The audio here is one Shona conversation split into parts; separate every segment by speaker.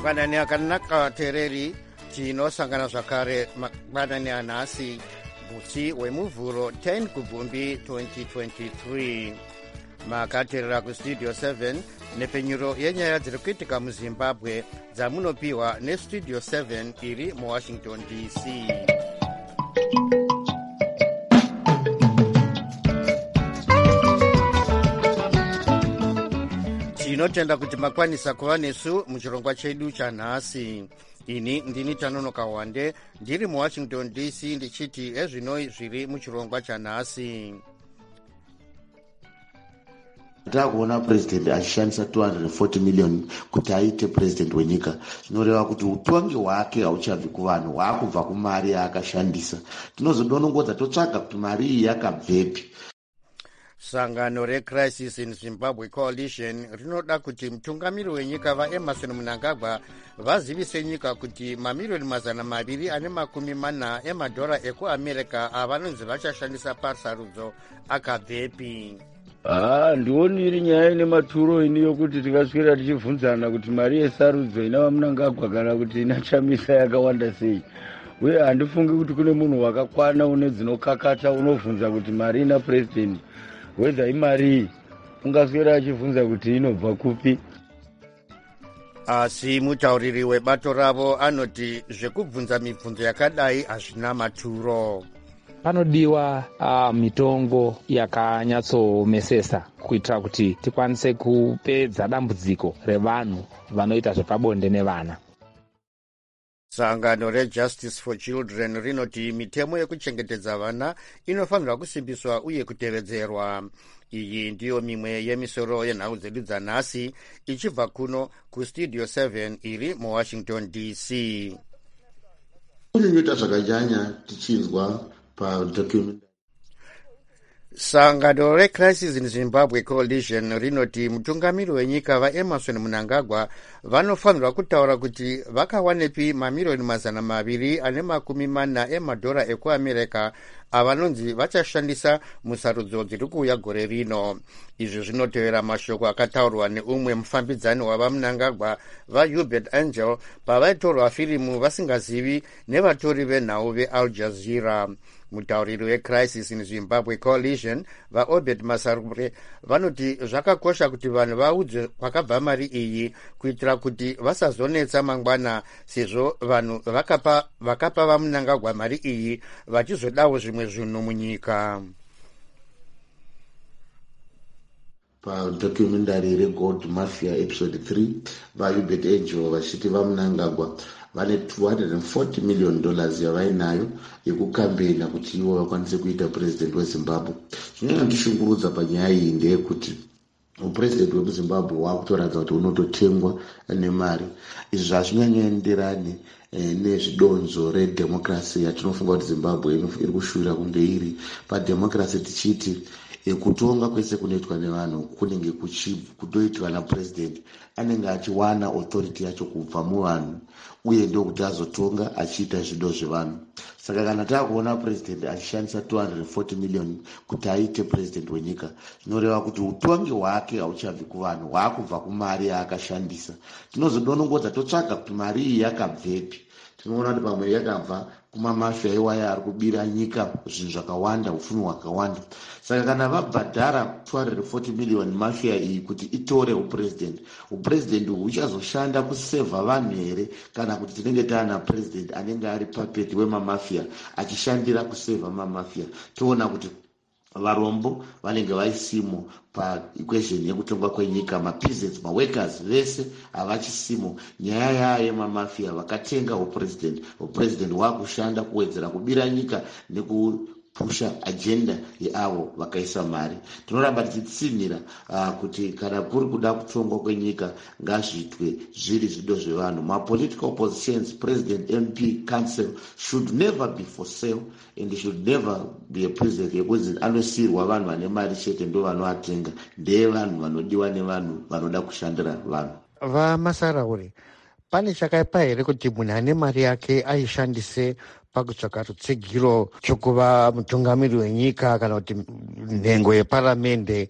Speaker 1: mangwanani akanaka tereri tinosangana zvakare mangwanani anhasi musi wemuvhuro 10 kubvumbi 2023 makateerera kustudio 7 nepfenyuro yenyaya dziri kuitika muzimbabwe dzamunopiwa nestudio 7 iri muwashington dc. tinotenda kuti makwanisa kuva nesu muchirongwa chedu chanhasi. ini ndini Tanonoka Wande ndiri muwashington dc ndichiti ezvinoi zviri muchirongwa chanhasi.
Speaker 2: takuona president achishandisa 240 million kuti aite president wenyika, zvinoreva kuti utongi hwake hauchabvi kuvanhu, hwaakubva kumari yaakashandisa. tinozodonongodza totsvaga kuti mari iyi yakabvepi.
Speaker 1: sangano recrisis in zimbabwe coalition rinoda kuti mutungamiri wenyika vaemerson mnangagwa vazivise nyika kuti mamiriyoni 240 emadhora ekuamerica avanonzi vachashandisa pasarudzo akabvepi.
Speaker 3: ndioni iri nyaya ine maturo ini yokuti tikaswera tichibvunzana kuti mari yesarudzo ina vamunangagwa kana kuti ina chamisa yakawanda sei, uye handifungi kuti kune munhu wakakwana une dzinokakata unobvunza kuti mari ina president wedha imari ungaswera achibvunza kuti inobva kupi.
Speaker 1: asi mutauriri webato ravo anoti zvekubvunza mibvunzo yakadai hazvina maturo.
Speaker 4: panodiwa mitongo yakanyatsomesesa kuitira kuti tikwanise kupedza dambudziko revanhu vanoita zvepabonde nevana.
Speaker 1: sangano rejustice for children rinoti mitemo yekuchengetedza vana inofanirwa kusimbiswa uye kutevedzerwa. iyi ndiyo mimwe yemisoro yenhau dzedu dzanhasi ichibva kuno kustudio 7 iri muwashington dc.
Speaker 2: kunyunyuta zvakanyanya tichinzwa padocument.
Speaker 1: sangano recrisis in zimbabwe coalition rinoti mutungamiri wenyika vaemerson mnangagwa vanofanirwa kutaura kuti vakawanepi mamiriyoni 240 emadhora ekuamerica avanonzi vachashandisa musarudzo dziri kuuya gore rino. izvi zvinotevera mashoko akataurwa neumwe mufambidzani wavamnangagwa vahubert angel pavaitorwa firimu vasingazivi nevatori venhau veal jazeera. mutauriri wecrisis in zimbabwe coalition vaobert masarure vanoti zvakakosha kuti vanhu vaudzwe kwakabva mari iyi kuitira kuti vasazonetsa mangwana, sezvo vanhu vakapa vamunangagwa mari iyi vachizodawo zvimwe zvinhu munyika.
Speaker 2: padocumentary regold mafia episode 3 vahubert angel vachiti vamunangagwa vane $240 million yavainayo yekukambena kuti ivo vakwanise kuita president wezimbabwe. chinonyanya ndishungurudza panyaya iyi ndeyekuti upresident wemuzimbabwe waakutoratidza kuti unototengwa nemari. izvi hazvinyanyaenderani nezvidonzo redhemokrasi yatinofunga kuti zimbabwe iri kushuvira kunge iri padhemokrasi, tichiti kutonga kwese kunoitwa nevanhu kunenge kutoitwa napresident anenge achiwana authority yacho kubva muvanhu, uye ndokuti azotonga achiita zvido zvevanhu. saka kana taakuona president achishandisa 240 million kuti aite president wenyika, zvinoreva kuti utongi hwake hauchabvi kuvanhu, hwaakubva kumari yaakashandisa. tinozodonongodza totsvaga kuti mari iyi yakabvepi. tinoona kuti pamwe yakabva kumamafia iwaya ari kubira nyika zvinhu zvakawanda, upfumi hwakawanda. saka kana vabhadhara 240 million mafia iyi kuti itore upresident huchazoshanda kusevha vanhu here, kana kuti tinenge taana president anenge ari papeti wemamafia achishandira kusevha mamafia? toona kuti varombo vanenge vaisimo paequation yekutongwa kwenyika, mapeasants, maworkers vese havachisimo. nyaya yaya yemamafia vakatenga upresident waakushanda kuwedzera kubira nyika nekupusha agenda yeavo vakaisa mari. tinoramba tichitsinhira kuti kana kuri kuda kutongwa kwenyika ngazviitwe zviri zvido zvevanhu. mapolitical positions, president, mp, council should never be for sale and should never be a president yekuti anosiyirwa vanhu vane mari chete ndo vanoatenga. ndeye vanhu vanodiwa nevanhu vanoda kushandira vanhu.
Speaker 1: vamasarauri pane chakaipa here kuti munhu ane mari yake aishandise pakutsvaka rutsigiro chokuva mutungamiri wenyika kana kuti nhengo yeparamende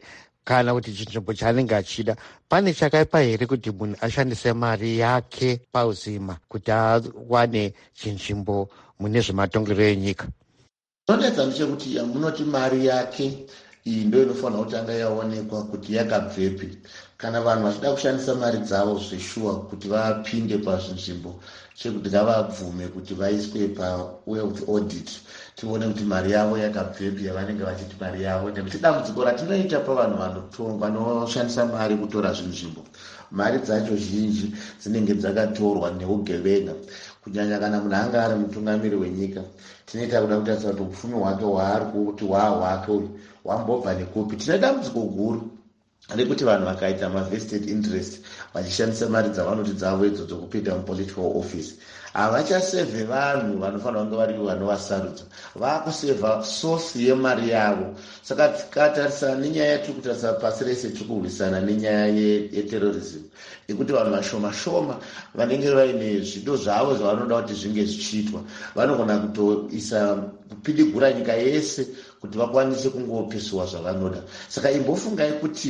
Speaker 1: kana kuti chinzvimbo chaanenge achida. Pane chakaipa here kuti munhu ashandise mari yake pauzima kuti awane chinzvimbo mune zvematongerero enyika?
Speaker 2: Zvinodetsa ndechekuti munoti mari yake iyi ndo inofanira kutanga yaonekwa kuti yakabvepi. Kana vanhu vachida kushandisa mari dzavo zveshuwa kuti vapinde pazvinzvimbo, chekuti ngavabvume kuti vaiswe pawealth audit, tione kuti mari yavo yakabvepi yavanenge vachiti mari yavo. Nekuti dambudziko ratinoita pavanhu vanoshandisa mari kutora zvinzvimbo, mari dzacho zhinji dzinenge dzakatorwa neugevenga. Kunyanya kana munhu anga ari mutungamiri wenyika, tinoita kuda kutarisa kuti upfumi hwake hwaari kuti hwahwake uyu wambobva nekupi. Tine dambudziko guru rekuti vanhu vakaita vested interest vachishandisa mari dzavanoti dzavo idzodzo kupinda mupolitical office, havachasevhe vanhu vanofanira kunge vari vanovasarudza, vakusevha source yemari yavo. Saka tikatarisa nenyaya yatiri kutarisa pasi rese tiri kurwisana nenyaya yeterrorism, yekuti vanhu vashoma shoma vanenge vaine zvido zvavo zvavanoda kuti zvinge zvichiitwa, vanogona kutoisa kupidigura nyika yese kuti vakwanise kungopisuwa zvavanoda. Saka imbofungai kuti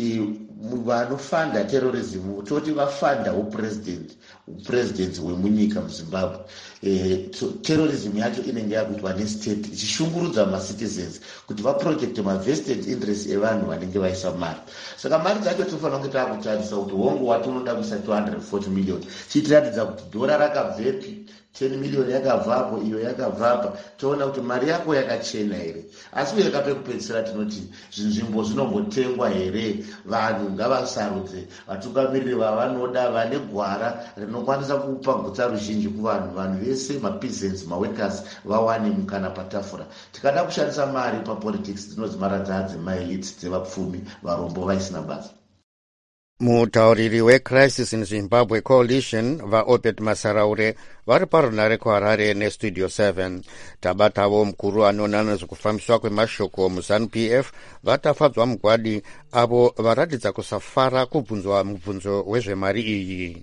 Speaker 2: vanofanda terrorism toti vafanda upresident hwemunyika muZimbabwe. Terrorism yacho inenge yakuitwa nestate ichishungurudza macitizens kuti vaprojecte mavested interest evanhu vanenge vaisa mari. Saka mari dzacho tinofanira kunge takutarisa kuti hongu watonoda kuisa 240 million chiitiratidza kuti dhora rakabvepi, 10 million yakabvapo, iyo yakabvapa, toona kuti mari yako yakachena here. Asi uye kapekupedzisira tinoti zvinzvimbo zvinombotengwa here, vanhu ngavasarudze vatungamiriri vavanoda vane gwara rinokwanisa kupa gutsa ruzhinji kuvanhu, vanhu vese mapeasants maworkers vawane mukana patafura. Tikada kushandisa mari papolitics dzinodzimaradza adzimai dzevapfumi varombo vaisina basa.
Speaker 1: Mutauriri weCrisis in Zimbabwe Coalition vaObed Masaraure vari parunare kuHarare neStudio 7. Tabatavo mukuru anoona nezvekufambiswa kwemashoko muZANU-PF vatafadzwa mugwadi avo varatidza kusafara kubvunzwa mubvunzo wezvemari iyi.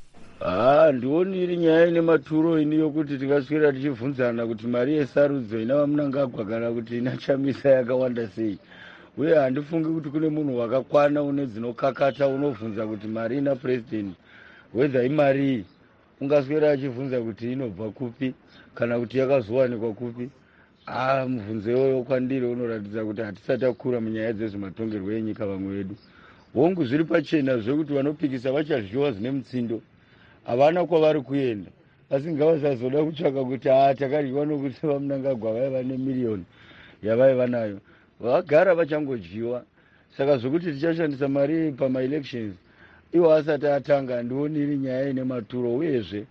Speaker 3: Ndioni iri nyaya ine maturo ini yokuti tikaswera tichibvunzana kuti mari yesarudzo ina vaMnangagwa kana kuti ina Chamisa yakawanda sei. Uye handifungi kuti kune munhu wakakwana une dzinokakata unobvunza kuti mari ina president whether imari iyi ungaswera achibvunza kuti inobva kupi kana kuti yakazowanikwa kupi. Mubvunzo iyoyo kwandiri unoratidza kuti hatisati takura munyaya dzezvematongerwo enyika vamwe vedu. Hongu zviri pachena zvekuti vanopikisa vachazviwa zvine mutsindo, havana kwavari kuenda, asi ngavasazoda kutsvaka kuti takaryiwa nokuti vaMnangagwa vaiva nemiliyoni yavaiva nayo, vagara vachangodyiwa. Saka zvokuti tichashandisa mari pamaelections iwo asati atanga, handioni iri nyaya ine maturo. Uyezve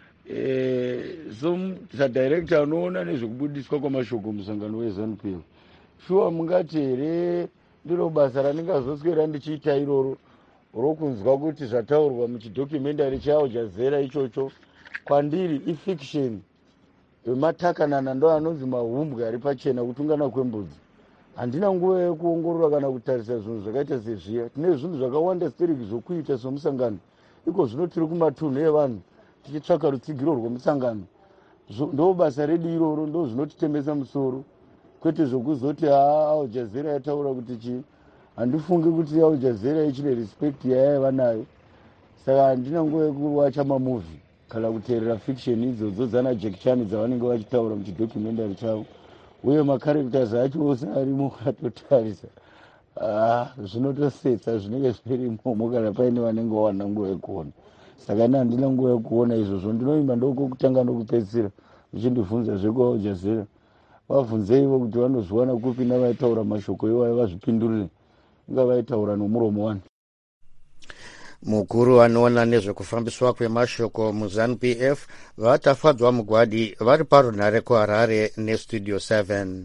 Speaker 3: sadirector anoona nezvekubudiswa kwamashoko musangano weZANU-PF, shuwa mungati here ndiro basa randingazoswera ndichiita iroro rokunzwa kuti zvataurwa muchidocumentary chawo Jazeera ichocho kwandiri ifiction yematakanana ndo anonzi mahumbwe ari pachena kutungana kwembudzi. Handina nguva yekuongorora kana kutarisa zvinhu zvakaita sezviya. Tine zvinhu zvakawanda steriki zvokuita somusangano, iko zvino tiri kumatunhu evanhu tichitsvaka rutsigiro rwomusangano. Ndo basa redu iroro, ndo zvinotitemesa musoro, kwete zvokuzoti Al Jazeera yataura kuti chii. Handifungi kuti Al Jazeera ichine respect yayaiva nayo. Saka handina nguva yekuwacha mamovhi kana kuteerera fiction idzodzo dzana Jack Chan dzavanenge vachitaura muchidocumentary chavo. Uye makarektas acho ose arimo ukatotarisa zvinotosetsa zvinenge zvirimo kana paine vanenge vawana nguva yekuona. Saka ina handina nguva yekuona izvozvo, ndinoimba ndokutanga nokupedzisira uchindibvunza zvekwa Jazeera. Vabvunzeivo kuti vanozviwana kupi navaitaura mashoko iwayo vazvipindurire, inga vaitaura nomuromo wani.
Speaker 1: Mukuru anoona nezvekufambiswa kwemashoko muZANU-PF vatafadzwa mugwadi vari parunare kuHarare neStudio 7.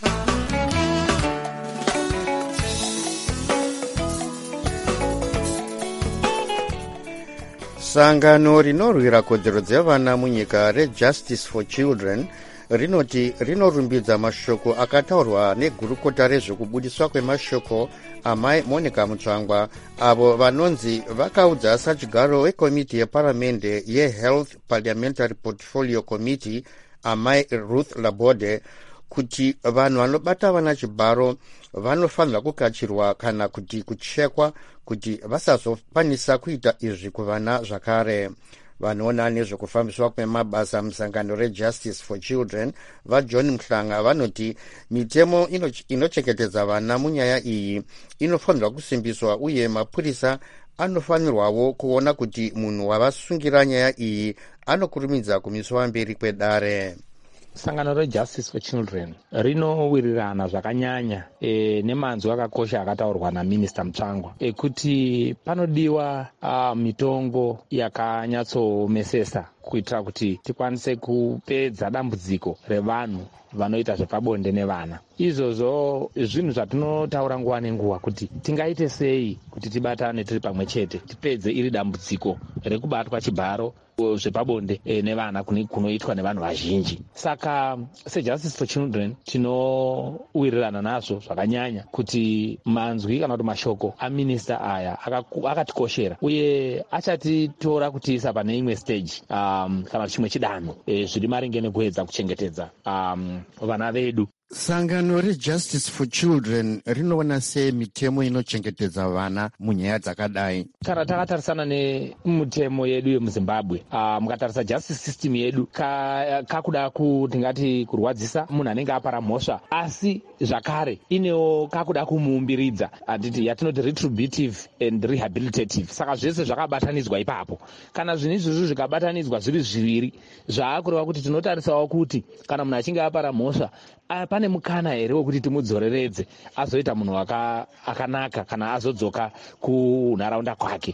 Speaker 1: Sangano rinorwira kodzero dzevana munyika reJustice for Children rinoti rinorumbidza mashoko akataurwa negurukota rezvekubudiswa kwemashoko amai Monica Mutsvangwa, avo vanonzi vakaudza sachigaro wekomiti yeparamende yeHealth Parliamentary Portfolio Committee amai Ruth Labode kuti vanhu vanobata vana chibharo vanofanira kukachirwa kana kuti kuchekwa kuti vasazokwanisa kuita izvi kuvana zvakare. Vanoona nezvekufambiswa kwemabasa musangano reJustice for Children vaJohn Mhlanga vanoti mitemo inochengetedza vana munyaya iyi inofanirwa kusimbiswa uye mapurisa anofanirwawo kuona kuti munhu wavasungira nyaya iyi anokurumidza kumiswa mberi kwedare.
Speaker 4: Sangano reJustice for Children rinowirirana zvakanyanya nemanzwi akakosha akataurwa naMinista Mutsvangwa ekuti panodiwa mitongo yakanyatsomesesa kuitira kuti tikwanise kupedza dambudziko revanhu vanoita zvepabonde nevana. Izvozvo zvinhu zvatinotaura nguva nenguva kuti tingaite sei kuti tibatane tiri pamwe chete tipedze iri dambudziko rekubatwa chibharo zvepabonde nevana kunoitwa nevanhu vazhinji. Saka seJustice for Children tinowirirana nazvo zvakanyanya kuti manzwi kana kuti mashoko aminista aya akatikoshera uye achatitora kutiisa pane imwe stage kana chimwe chidanho zviri maringe nekuedza kuchengetedza vana vedu.
Speaker 1: Sangano reJustice for Children rinoona sei mitemo inochengetedza vana munyaya dzakadai?
Speaker 4: Kana takatarisana nemutemo yedu yemuZimbabwe, mukatarisa justice system yedu kakuda tingati kurwadzisa munhu anenge apara mhosva, asi zvakare inewo kakuda kumuumbiridza yatinoti retributive and rehabilitative. Saka zvese zvakabatanidzwa ipapo. Kana zvinhu izvozvo zvikabatanidzwa zviri zviviri, zvaakureva kuti tinotarisawo kuti kana munhu achinge apara mhosva pane mukana here wekuti timudzoreredze azoita munhu akanaka kana azodzoka kunharaunda kwake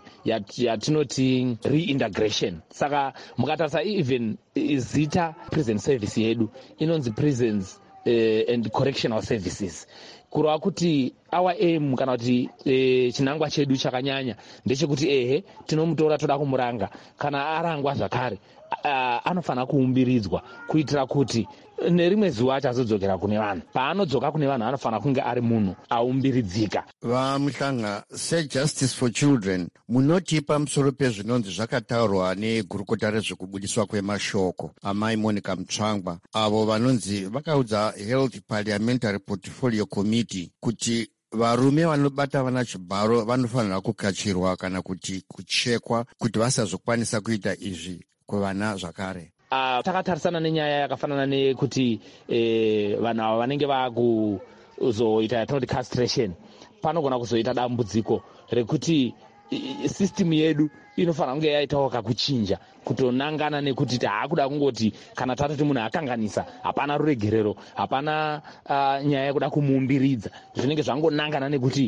Speaker 4: yatinoti reintegration. Saka mukatarisa even zita prison service yedu inonzi prisons and correctional services, kureva kuti our aim kana kuti chinangwa chedu chakanyanya ndechekuti tinomutora toda kumuranga, kana arangwa zvakare anofanira kuumbiridzwa kuitira kuti nerimwe zuva achazodzokera kune vanhu. Paanodzoka kune vanhu anofanira kunge ari munhu aumbiridzika.
Speaker 1: Vamhlanga, seJustice for Children munoti pamusoro pezvinonzi zvakataurwa negurukota rezvekubudiswa kwemashoko amai Monica Mutsvangwa, avo vanonzi vakaudza Health Parliamentary Portfolio Committee kuti varume vanobata vana chibharo vanofanira kukachirwa kana kuti kuchekwa kuti vasazokwanisa kuita izvi kuvana zvakare.
Speaker 4: Takatarisana nenyaya yakafanana nekuti vanhu ava vanenge vakuzoita yatinoti castration, panogona kuzoita dambudziko rekuti system yedu inofanira kunge yaitawo kakuchinja kutonangana nekuti taakuda kungoti kana tatoti munhu akanganisa hapana ruregerero, hapana nyaya yekuda kumuumbiridza, zvinenge zvangonangana nekuti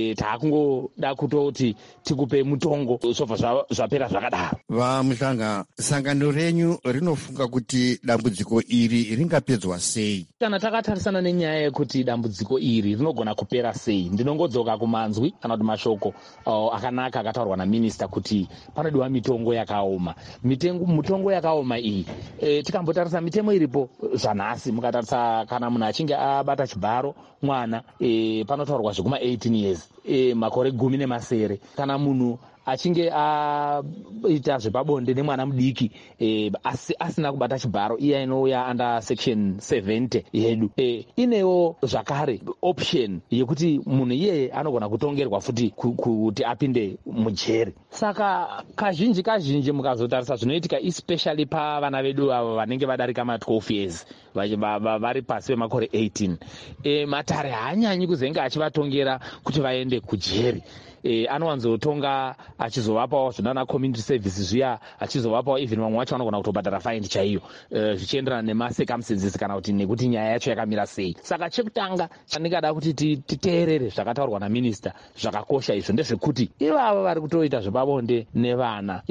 Speaker 4: taakungoda kutoti tikupe mutongo zvobva zvapera zvakadaro.
Speaker 1: Vamhlanga, sangano renyu rinofunga kuti dambudziko iri ringapedzwa sei?
Speaker 4: Kana takatarisana nenyaya yekuti dambudziko iri rinogona kupera sei, ndinongodzoka kumanzwi kana kuti mashoko akanaka akataurwa naminista kuti panodiwa mitongo yakaoma. Mitongo yakaoma iyi tikambotarisa mitemo iripo zvanhasi, mukatarisa kana munhu achinge abata chibharo mwana panotaurwa zvekuma 18 years, makore 10 kana munhu achinge aita zvepabonde nemwana mudiki asina kubata chibharo, iya inouya under section 70 yedu, inewo zvakare option yekuti munhu iyeye anogona kutongerwa futi kuti apinde mujeri. Saka kazhinji mukazotarisa zvinoitika especially pavana vedu avo vanenge vadarika ma12 years vari pasi pemakore 18, matare haanyanyi kuzenge achivatongera kuti vaende kujeri. Anowanzotonga achizovapawo zvinana community service zviya, achizovapawo even vamwe vacho vanogona kutobhadhara fine chaiyo zvichienderana nemacircumstances kana kuti nekuti nyaya yacho yakamira sei. Saka chekutanga chandingada kuti titeerere zvakataurwa naminista zvakakosha izvo ndezvekuti ivavo vari kutoita zvepabonde nevana,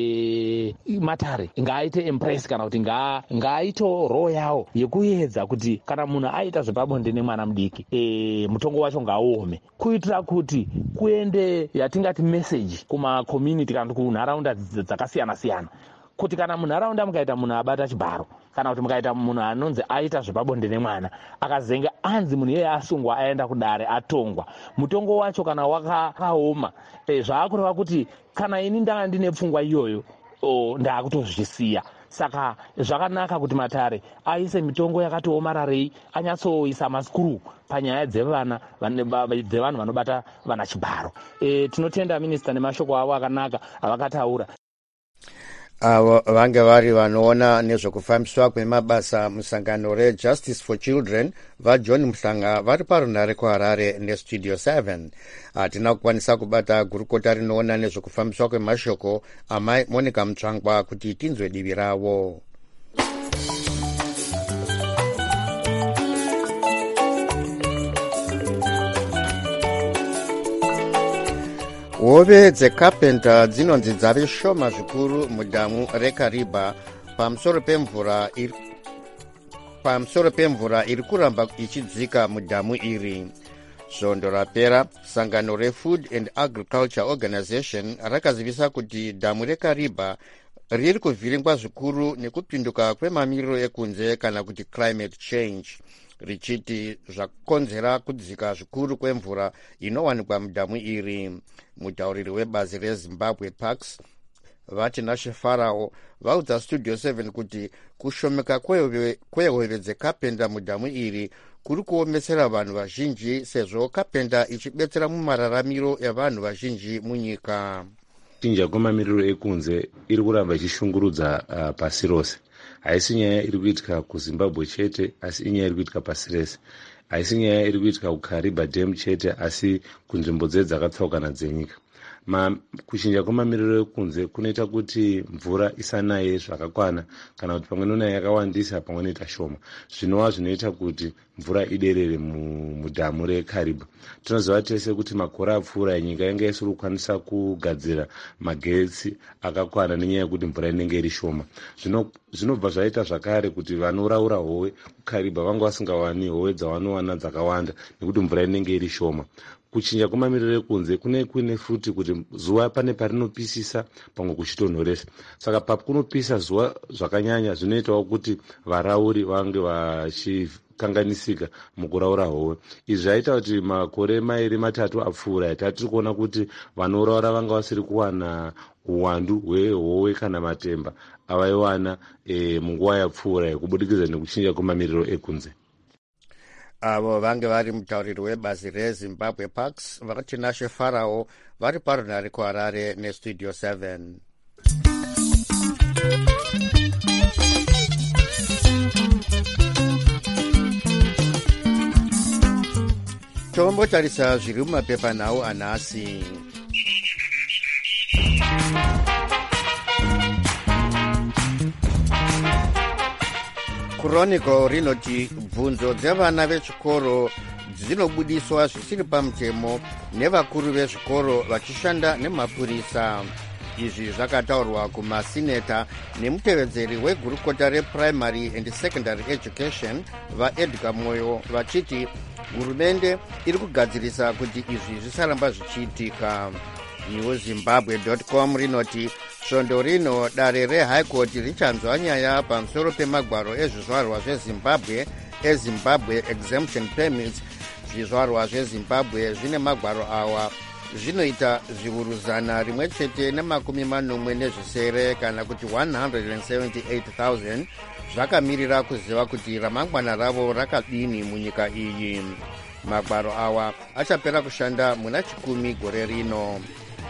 Speaker 4: matare ngaaite impress kana kuti ngaaito role yawo yekuedza kuti kana munhu aita zvepabonde nemwana mudiki mutongo wacho ngauome, kuitira kuti kuende yatingati message kuma-community kana kunharaunda dzakasiyana-siyana kuti kana munharaunda mukaita munhu abata chibharo kana kuti mukaita munhu anonzi aita zvepabonde nemwana akazenge anzi munhu iyeye asungwa aenda kudare atongwa, mutongo wacho kana wakaoma, zvaakureva kuti kana ini ndanga ndine pfungwa iyoyo ndaakutozvisiya. saka zvakanaka kuti Matare aise mitongo yakati omararei, anyatsoisa maskuru panyaya dzevanhu vanobata vana chibharo. Tinotenda minista nemashoko avo akanaka avakataura.
Speaker 1: Avo vange vari vanoona nezvekufambiswa kwemabasa musangano reJustice for Children vaJohn Muhlanga vari parunhare kuHarare neStudio 7. Hatina kukwanisa kubata gurukota rinoona nezvekufambiswa kwemashoko amai Monica Mutsvangwa kuti tinzwe divi ravo. Hove dzeCarpenter dzinonzi dzave shoma zvikuru mudhamu reKariba pamusoro pemvura iri kuramba ichidzika mudhamu iri. Svondo rapera sangano reFood and Agriculture Organization rakazivisa kuti dhamu reKariba riri kuvhiringwa zvikuru nekupinduka kwemamiriro ekunze kana kuti climate change, richiti zvakonzera kudzika zvikuru kwemvura inowanikwa mudhamu iri. Mutauriri webazi reZimbabwe Parks vatinashe Farao vaudza Studio 7 kuti kushomeka kwehove dzeCarpenter mudhamu iri kuri kuomesera vanhu vazhinji sezvo Carpenter ichibetsera mumararamiro evanhu vazhinji munyika.
Speaker 5: Chinja kwemamiriro ekunze iri kuramba ichishungurudza pasi rose. Haisi nyaya iri kuitika kuZimbabwe chete, asi inyaya iri kuitika pasi rese. Haisi nyaya iri kuitika kuKariba Dam chete, asi kunzvimbo dzakatsaukana dzenyika. Kuchinja kwemamiriro ekunze kunoita kuti mvura isanaye zvakakwana, kana kuti pamwe nonaya yakawandisa pamwe noita shoma, zvinova zvinoita kuti mvura iderere mudhamu reKariba. Tinoziva tese kuti makore apfuura enyika yanga isiri kukwanisa kugadzira magetsi akakwana nenyaya yekuti mvura inenge iri shoma. Zvinobva zvaita zvakare kuti vanoraura hove kuKariba vanga vasingawani hove dzavanowana dzakawanda nekuti mvura inenge iri shoma. Kuchinja kwemamiriro ekunze kune futi kuti zuva pane parinopisisa pamwe kuchitonhoresa. Saka papo kunopisa zuva zvakanyanya zvinoitawo kuti varauri vange vachikanganisika mukuraura hove. Izvi zvaita kuti makore mairi matatu apfuura tiri kuona kuti vanoraura vanga vasiri kuwana uwandu hwehove kana matemba avaiwana munguva yapfuura kubudikidza nekuchinja kwemamiriro ekunze.
Speaker 1: Avo vange vari mutauriri webazi reZimbabwe Parks vatinashe Farao vari parunhare kuHarare neStudio 7. Tombotarisa zviri mumapepanhau anhasi. Chronicle rinoti bvunzo dzevana vechikoro dzinobudiswa zvisiri pamutemo nevakuru vezvikoro vachishanda nemapurisa. Izvi zvakataurwa kumasineta nemutevedzeri wegurukota reprimary and secondary education vaEdgar Moyo vachiti hurumende iri kugadzirisa kuti izvi zvisaramba zvichiitika. newzimbabwe.com rinoti svondo rino dare reHigh Court richanzwa nyaya pamusoro pemagwaro ezvizvarwa zveZimbabwe eZimbabwe Exemption Permits. Zvizvarwa zveZimbabwe zvine magwaro awa zvinoita zviuru 147 kana kuti 178,000 zvakamirira kuziva kuti ramangwana ravo rakadini munyika iyi. Magwaro awa achapera kushanda muna 10 gore rino.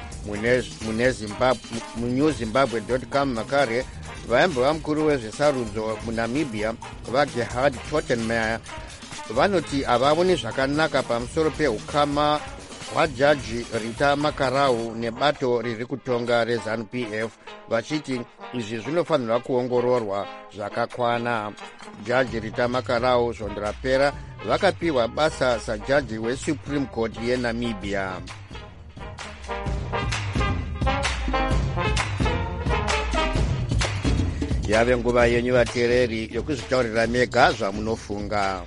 Speaker 1: munewzimbabwe.com makare vaimbo vamukuru wezvesarudzo muNamibia vaGerhard Tottenmeier vanoti havavoni zvakanaka pamusoro peukama hwajaji Rita Makarau nebato riri kutonga reZANU-PF vachiti izvi zvinofanirwa kuongororwa zvakakwana. Jaji Rita Makarau svondo rapera vakapiwa basa sajaji weSupreme Court yeNamibia. Yave nguva yenyu vateereri yokuzvitaurira mega zvamunofunga.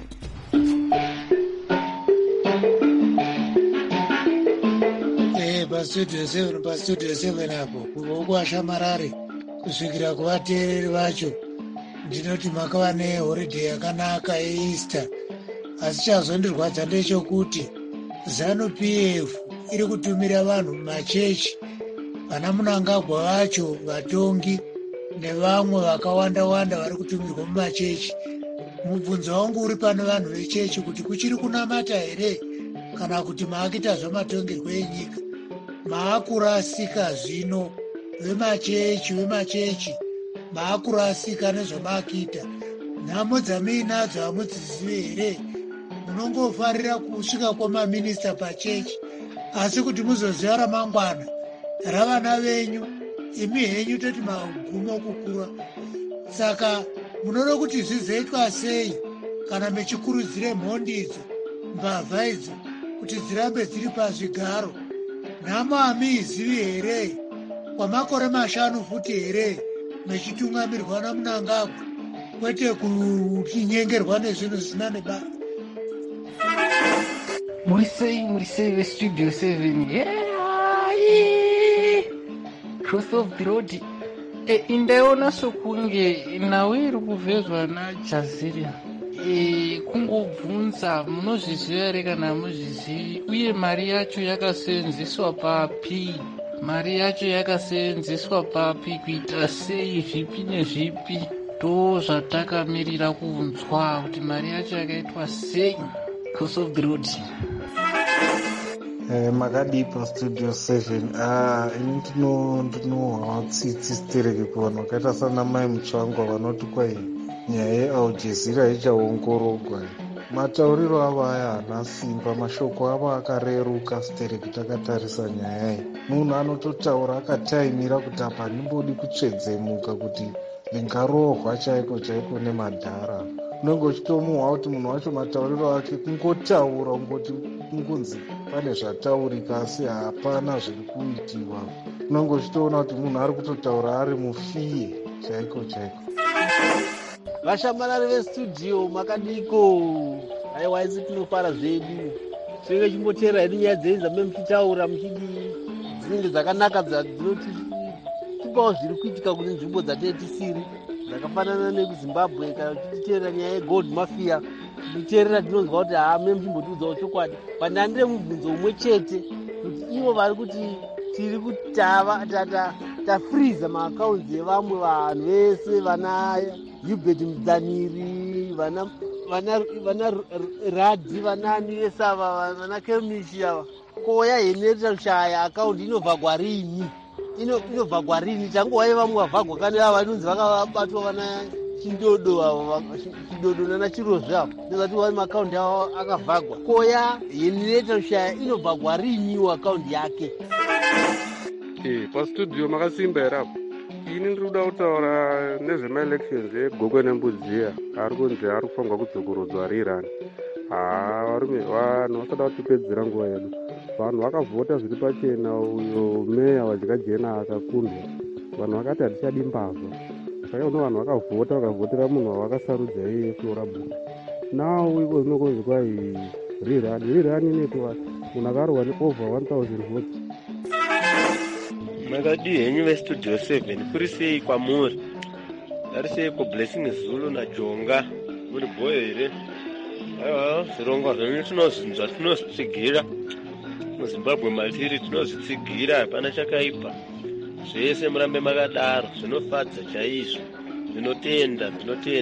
Speaker 6: Pastudio 7 apo kuva Ashamarare kusvikira kuvateereri vacho ndinoti makava nehorideyi yakanaka yeEaster. Asi chazondirwadza ndechekuti ZANU-PF iri kutumira vanhu mumachechi, vana Munangagwa vacho vatongi nevamwe vakawanda-wanda vari kutumirwa mumachechi. Mubvunzo wangu uri pane vanhu vechechi kuti kuchiri kunamata here kana kuti maakita zvamatongerwo enyika. Maakurasika zvino vemachechi maakurasika nezvamaakita. Nhamo dzamuinadzo hamudzizive here? Munongofarira kusvika kwamaminista pachechi, asi kuti muzoziva ramangwana ravana venyu, imi henyu toti magumo kukura. Saka munoda kuti zvizoitwa sei kana mechikurudzire mhondi idzo, mbavha idzo, kuti dzirambe dziri pazvigaro? Nhamo hamiizivi here? Kwamakore 5 futi here mechitungamirirwa naMnangagwa, kwete kuchinyengerwa nezvinhu zvisina nebasa.
Speaker 7: Murisei vestudio 7 cross of the road. Indaiona sokunge nawe iri kuvhezwa naJaziria. Kungobvunza, munozviziva here kana hamuzvizivi? Uye mari yacho yakaseenzeswa papi? Kuita sei? Zvipi nezvipi? Ndo zvatakamirira kunzwa kuti mari yacho yakaitwa sei. Cross of the road.
Speaker 8: Makadipa studio 7. Ini ndinohwa tsitsi stereke kuvanhu vakaita sana mai mutsvangwa vanoti kwai nyaya yeAljazira ichaongororwa. Matauriro avo aya haana simba, mashoko avo akareruka stereke takatarisa nyaya iyi. Munhu anototaura akataimira kuti apa handimbodi kutsvedzemuka kuti ndingarohwa chaiko nemadhara. Unenge uchitomuhwa kuti munhu wacho matauriro ake kungotaura kungonzi pane zvataurika asi hapana zviri kuitiwa. Unenge uchitoona kuti munhu ari kutotaura ari mufiye chaiko.
Speaker 9: Vashamarari vestudio makadiko, aiwa isi tinofara zvedu. Tinenge chimbotera hedu nyaya dzenyu dzamene muchitaura muchidi dzinenge dzakanaka dzinotipawo zviri kuitika kune nzvimbo dzatenge tisiri, dzakafanana nekuZimbabwe. Kana tichiteerera nyaya yegold mafia, tichiteerera tinonzwa kuti mune muchimbotiudzawo chokwadi. Pandandire mubvunzo umwe chete kuti ivo vari kuti tiri kuti tafriza maakaunti evamwe vanhu vese, vana Hubert Mudzaniri, vana Radhi, vanani vese ava, vana Kelmishi ava. Koya yeneta kushaya akaunti inobva kwarini? Inobva kwarini? Changowai vamwe vavhagwa kane ava vanonzi vakabatwa vana Chindodo avo, Chidodo nana Chirozve avo, ndozati wai maakaunti avo akavhagwa. Koya yeneta kushaya inobva kwarini akaunti yake?
Speaker 10: Pastudio makasimba here apo. Ini ndiri kuda kutaura nezvemaelections eGokwe neMbudziya ari kunzi ari kufangwa kudzokorodzwa rirani. Vanhu vasada kutipedzera nguva yedu. Vanhu vakavhota zviri pachena, uyo meya waJakajena akakundwa. Vanhu vakati hatichadi mbavha. Saka uno vanhu vakavhotera munhu wavakasarudza iye Flora Bhuku. Nawo iko zvinokonzi kwai rirani inoitwa munhu akarohwa neover 1000 votes.
Speaker 11: Makadi henyu vestudio 7 kuri sei kwamuri? Ari seiko Blessing Zulu naJonga muri boyo here? Aiwa, zvirongwa zvenyu tinozvinzwa, tinozvitsigira. MuZimbabwe matiri tinozvitsigira, hapana chakaipa. Zvese murambe makadaro, zvinofadza chaizvo. Tinotenda.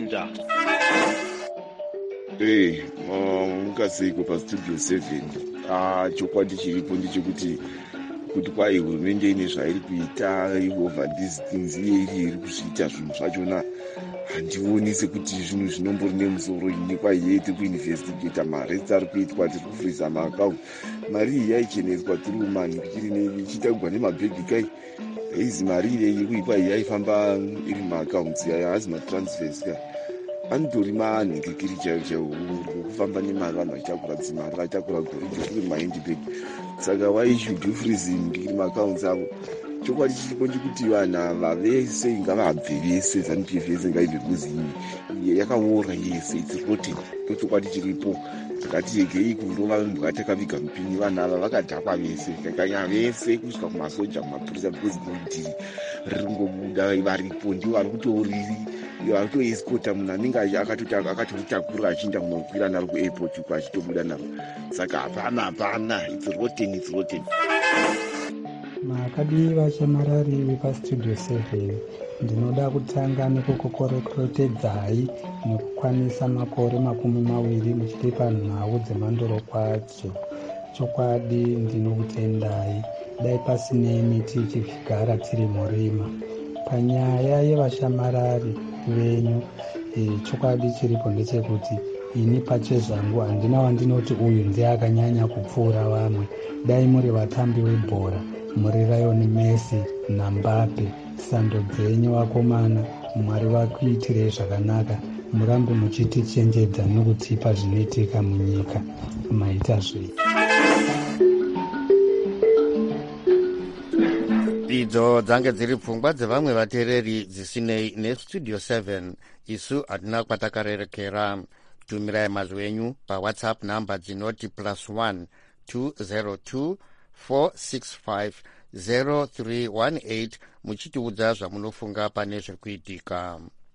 Speaker 12: Mungaseiko pastudio 7? Chokwadi chiripo ndechekuti kwai hurumende ine zvairi kuita over these things, iye iri kuzviita zvinhu zvachona handioni sekuti zvinhu zvinombori nemusoro. Ini kwaiye tiri kuinvestigata mari dzari kuitwa, tiri kufriza maakaunti. Mari iyi yaicheneswa tiri umani kuchiri ichiitagwa nemabhegi kai izi mari iri kuikwa iyi yaifamba iri maakaunti hazi matransfers ka anotori manhingikiri chaivo kufamba nemari, vanhu vachitakura dzimari, vachitakura goridhe kuri mahandbag. Saka why should you freezing iri maakaunti avo? Chokwadi chiripo ndikuti vanhu ava vese ngavabve vese, ZANU-PF vese ngaibve kuzini yakaora yese, it's rotten. Chokwadi chiripo ngatiregei kurova mbwakatakaviga mupini. Vanhu ava vakadhakwa vese, kakanya vese kusvika kumasoja, kumapurisa, because gurudhiri riri kungobuda varipo ndivo vari kutoriri vari kutoeskota munhu anenge akatotakura achienda kunokwira naro kuairport uko achitobuda naro. Saka hapana, it's rotten.
Speaker 13: makadiva chamarari vepastudio 7 ndinoda kutanga nekukukorokotedzai nekukwanisa makore 20 muchitipa nhau dzemandoro kwadzo. Chokwadi ndinokutendai dai pasinei miti ichigara tiri murima. Panyaya yevashamarari venyu, chokwadi chiripo ndechekuti ini pachezvangu handina wandinoti uyu ndiye akanyanya kupfuura vamwe. Dai muri vatambi vebhora, muri Lionel Messi naMbappe, sando dzenyu vakomana, Mwari vakuitirei zvakanaka, murambe muchitichenjedza nokutipa zvinoitika munyika. Maita zvei.
Speaker 1: Idzo dzange dziri pfungwa dzevamwe vateereri dzisinei nestudio 7. Isu hatina kwatakarerekera. Tumirai mazwi enyu paWhatsApp namba dzinoti +1 202 465 0318 muchitiudza zvamunofunga pane zviri kuitika.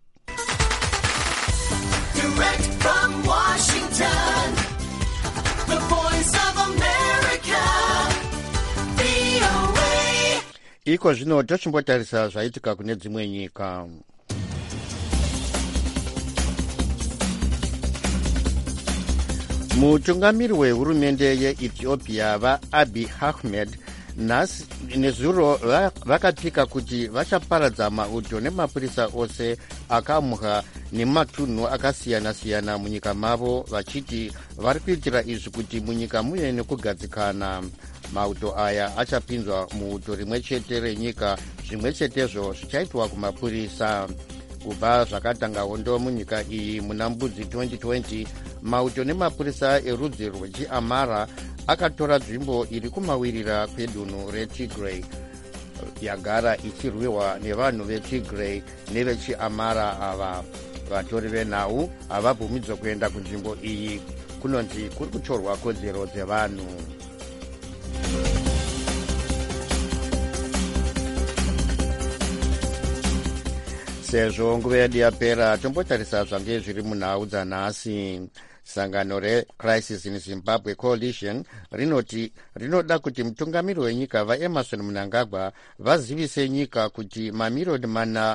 Speaker 14: Direct from Washington, the voice of America, VOA.
Speaker 1: Iko zvino tochimbotarisa zvaitika kune dzimwe nyika. Mutungamiri wehurumende yeEthiopia vaAbiy Ahmed nezuro vakapika kuti vachaparadza mauto nemapurisa ose akamhwa nematunhu akasiyana-siyana munyika mavo, vachiti vari kuitira izvi kuti munyika muye nekugadzikana. Mauto aya achapinzwa muuto rimwe chete renyika, zvimwe chetezvo zvichaitwa kumapurisa. Kubva zvakatanga hondo munyika iyi muna Mbudzi 2020, mauto nemapurisa erudzi rwechiAmara akatora nzvimbo iri kumawirira kwedunhu reTigray, yagara ichirwiwa nevanhu veTigray nevechiAmara. Ava vatori venhau havabvumidzwe kuenda kunzvimbo iyi, kunonzi kuri kutorwa kodzero dzevanhu. Sezvo nguva yedu yapera, tombotarisa zvange zviri munhau dzanhasi. Sangano reCrisis in Zimbabwe Coalition rinoti rinoda kuti mutungamiri wenyika vaEmmerson Mnangagwa vazivise nyika kuti mamiriyoni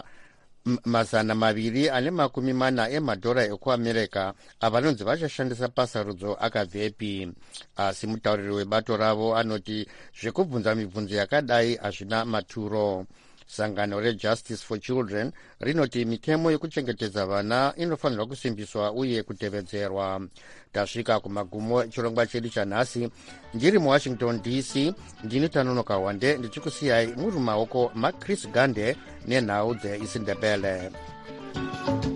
Speaker 1: 240 emadhora ekuAmerica avanonzi vachashandisa pasarudzo akabvepi. Asi mutauriri webato ravo anoti zvekubvunza mibvunzo yakadai hazvina maturo. Sangano reJustice for Children rinoti mitemo yekuchengetedza vana inofanirwa kusimbiswa uye kutevedzerwa. Tasvika kumagumo chirongwa chedu chanhasi. Ndiri muWashington DC, ndini Tanonoka Wande, ndichikusiyai muri mumaoko maChris Gande nenhau dzeIsindebele.